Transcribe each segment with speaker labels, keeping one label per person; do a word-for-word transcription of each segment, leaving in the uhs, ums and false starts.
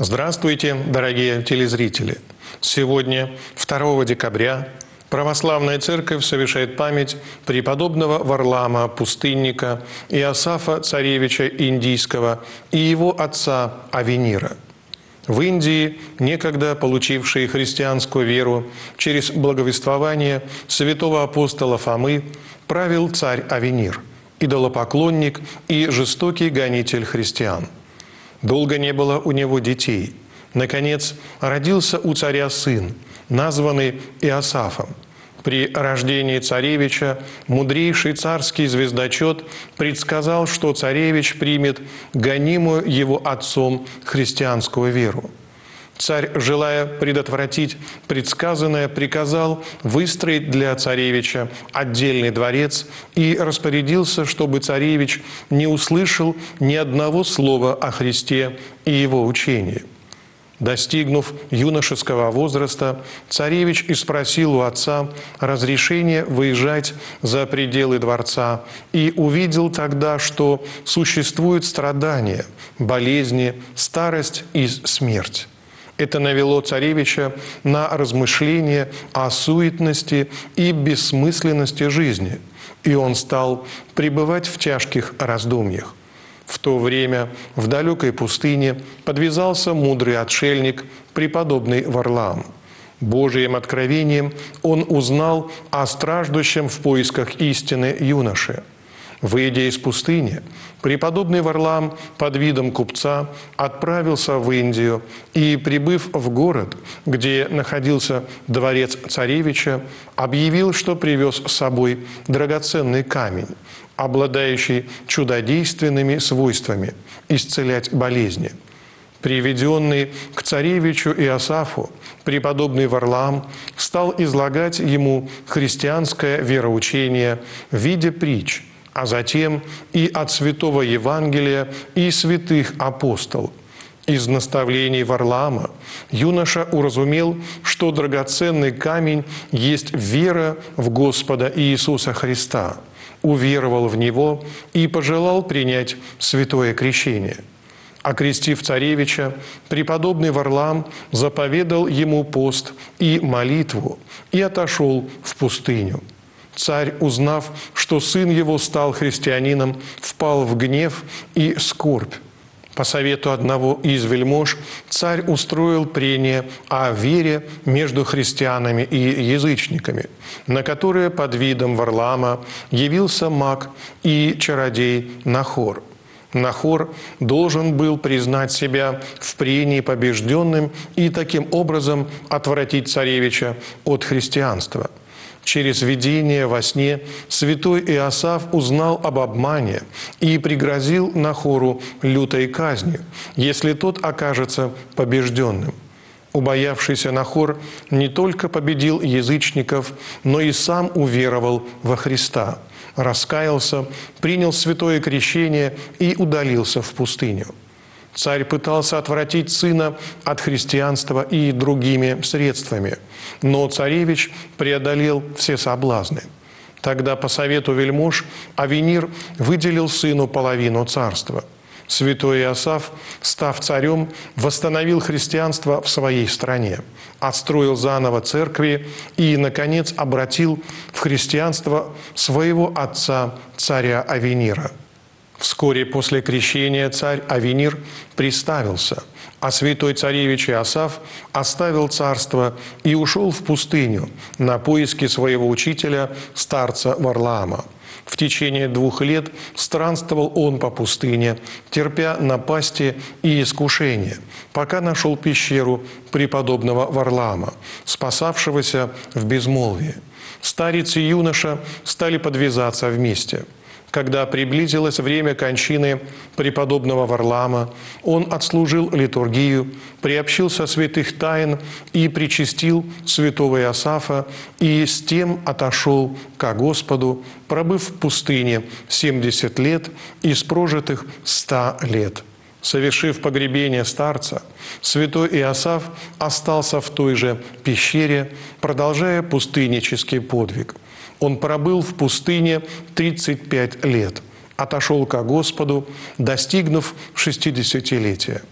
Speaker 1: Здравствуйте, дорогие телезрители! Сегодня, второго декабря, Православная Церковь совершает память преподобного Варлаама Пустынника Иосафа Царевича Индийского и его отца Авенира. В Индии, некогда получившие христианскую веру через благовествование святого апостола Фомы, правил царь Авенир, идолопоклонник и жестокий гонитель христиан. Долго не было у него детей. Наконец, родился у царя сын, названный Иосафом. При рождении царевича мудрейший царский звездочет предсказал, что царевич примет гонимую его отцом христианскую веру. Царь, желая предотвратить предсказанное, приказал выстроить для царевича отдельный дворец и распорядился, чтобы царевич не услышал ни одного слова о Христе и его учении. Достигнув юношеского возраста, царевич и спросил у отца разрешения выезжать за пределы дворца и увидел тогда, что существуют страдания, болезни, старость и смерть. Это навело царевича на размышления о суетности и бессмысленности жизни, и он стал пребывать в тяжких раздумьях. В то время в далекой пустыне подвязался мудрый отшельник, преподобный Варлаам. Божиим откровением он узнал о страждущем в поисках истины юноше. Выйдя из пустыни, преподобный Варлаам под видом купца отправился в Индию и, прибыв в город, где находился дворец царевича, объявил, что привез с собой драгоценный камень, обладающий чудодейственными свойствами исцелять болезни. Приведенный к царевичу Иосафу, преподобный Варлаам стал излагать ему христианское вероучение в виде притч, а затем и от Святого Евангелия и святых апостолов. Из наставлений Варлаама юноша уразумел, что драгоценный камень есть вера в Господа Иисуса Христа, уверовал в Него и пожелал принять святое крещение. Окрестив царевича, преподобный Варлаам заповедал ему пост и молитву и отошел в пустыню. Царь, узнав, что сын его стал христианином, впал в гнев и скорбь. По совету одного из вельмож царь устроил прение о вере между христианами и язычниками, на которое под видом Варлаама явился маг и чародей Нахор. Нахор должен был признать себя в прении побежденным и таким образом отвратить царевича от христианства. Через видение во сне святой Иосаф узнал об обмане и пригрозил Нахору лютой казнью, если тот окажется побежденным. Убоявшийся Нахор не только победил язычников, но и сам уверовал во Христа, раскаялся, принял святое крещение и удалился в пустыню. Царь пытался отвратить сына от христианства и другими средствами, но царевич преодолел все соблазны. Тогда по совету вельмож Авенир выделил сыну половину царства. Святой Иосаф, став царем, восстановил христианство в своей стране, отстроил заново церкви и, наконец, обратил в христианство своего отца, царя Авенира. Вскоре после крещения царь Авенир приставился, а святой царевич Иосаф оставил царство и ушел в пустыню на поиски своего учителя, старца Варлаама. В течение двух лет странствовал он по пустыне, терпя напасти и искушения, пока нашел пещеру преподобного Варлаама, спасавшегося в безмолвии. Старец и юноша стали подвязаться вместе. Когда приблизилось время кончины преподобного Варлаама, он отслужил литургию, приобщился святых тайн и причастил святого Иосафа, и с тем отошел ко Господу, пробыв в пустыне семьдесят лет из прожитых ста лет. Совершив погребение старца, святой Иосаф остался в той же пещере, продолжая пустыннический подвиг. Он пробыл в пустыне тридцать пять лет, отошел ко Господу, достигнув шестидесятилетия.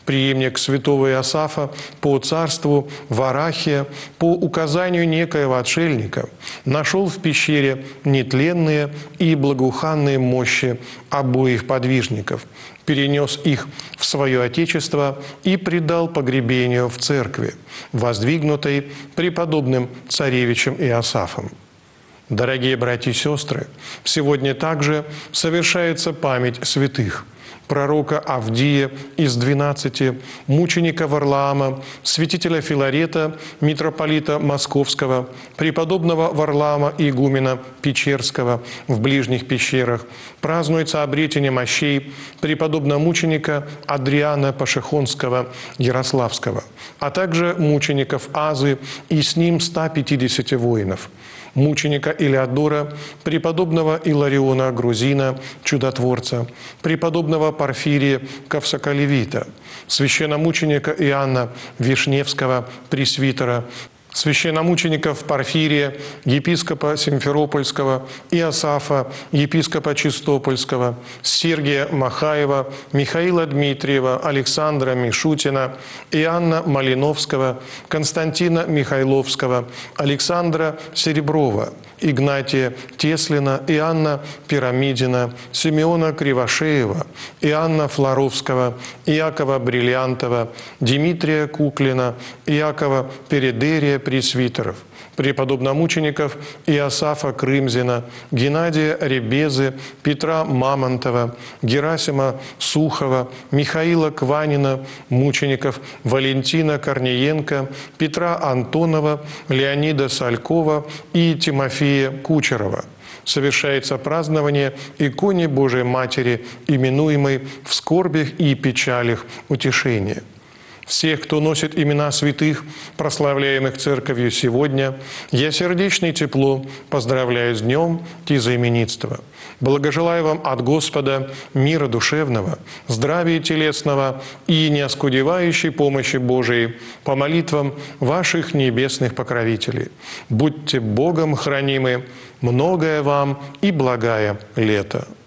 Speaker 1: преемник святого Иосафа по царству Варахия, по указанию некоего отшельника, нашел в пещере нетленные и благоуханные мощи обоих подвижников, перенес их в свое Отечество и предал погребению в церкви, воздвигнутой преподобным царевичем Иосафом. Дорогие братья и сестры, сегодня также совершается память святых: пророка Авдия из двенадцати, мученика Варлаама, святителя Филарета, митрополита Московского, преподобного Варлаама игумена Печерского в ближних пещерах. Празднуется обретение мощей преподобного мученика Адриана Пашехонского Ярославского, а также мучеников Азы и с ним ста пятидесяти воинов. Мученика Илеодора, преподобного Илариона Грузина, чудотворца, преподобного Порфирия Кавсоколевита, священномученика Иоанна Вишневского, пресвитера, священномучеников Порфирия, епископа Симферопольского, Иосафа, епископа Чистопольского, Сергия Махаева, Михаила Дмитриева, Александра Мишутина, Иоанна Малиновского, Константина Михайловского, Александра Сереброва, Игнатия Теслина, Иоанна Пирамидина, Симеона Кривошеева, Иоанна Флоровского, Иакова Бриллиантова, Дмитрия Куклина, Иакова Передерия пресвитеров, преподобномучеников Иосафа Крымзина, Геннадия Ребезы, Петра Мамонтова, Герасима Сухова, Михаила Кванина, мучеников Валентина Корниенко, Петра Антонова, Леонида Салькова и Тимофея Кучерова. Совершается празднование иконе Божией Матери, именуемой в скорбях и печалях утешение. Всех, кто носит имена святых, прославляемых Церковью сегодня, я сердечно и тепло поздравляю с днем тезаименитства. Благожелаю вам от Господа мира душевного, здравия телесного и неоскудевающей помощи Божией по молитвам ваших небесных покровителей. Будьте Богом хранимы, многое вам и благая лето.